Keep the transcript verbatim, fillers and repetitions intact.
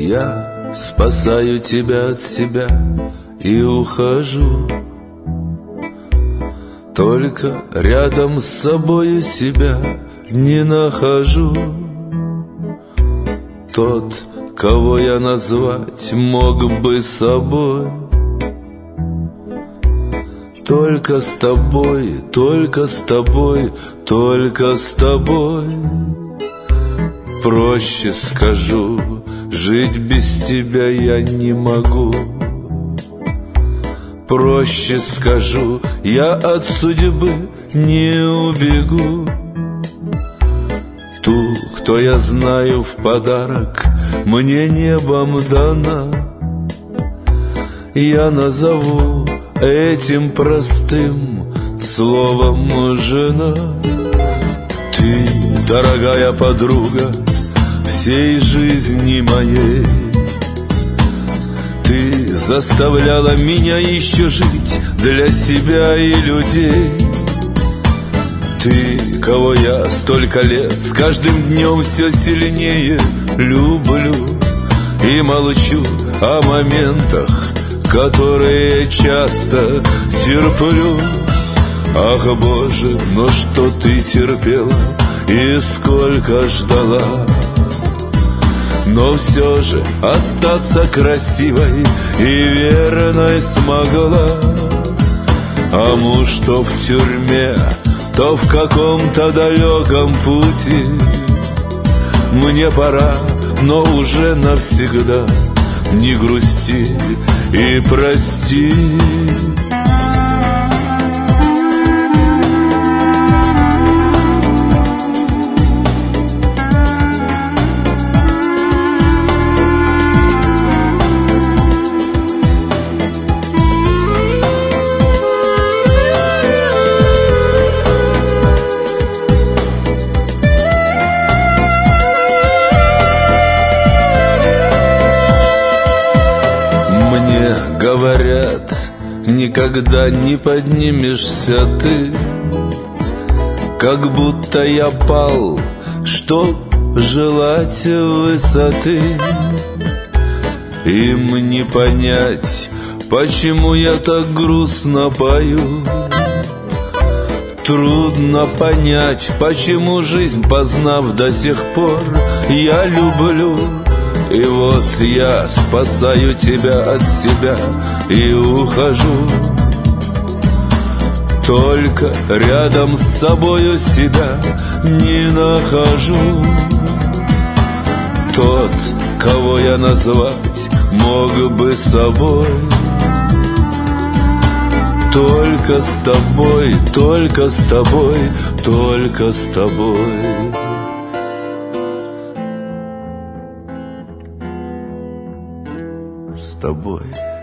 Я спасаю тебя от себя и ухожу. Только рядом с собою себя не нахожу. Тот, кого я назвать мог бы собой, только с тобой, только с тобой, только с тобой. Проще скажу, жить без тебя я не могу. Проще скажу, я от судьбы не убегу. Ту, кто я знаю в подарок, мне небом дана, я назову этим простым словом жена. Ты, дорогая подруга всей жизни моей, ты заставляла меня еще жить для себя и людей. Ты, кого я столько лет с каждым днем все сильнее люблю, и молчу о моментах, которые часто терплю. Ах, Боже, но что ты терпела и сколько ждала, но все же остаться красивой и верной смогла. А муж то в тюрьме, то в каком-то далеком пути. Мне пора, но уже навсегда не грусти и прости. Говорят, никогда не поднимешься ты, как будто я пал, чтоб желать высоты. Им не понять, почему я так грустно пою. Трудно понять, почему жизнь, познав до сих пор, я люблю. И вот я спасаю тебя от себя и ухожу. Только рядом с собою себя не нахожу. Тот, кого я назвать мог бы собой, только с тобой, только с тобой, только с тобой. С тобой.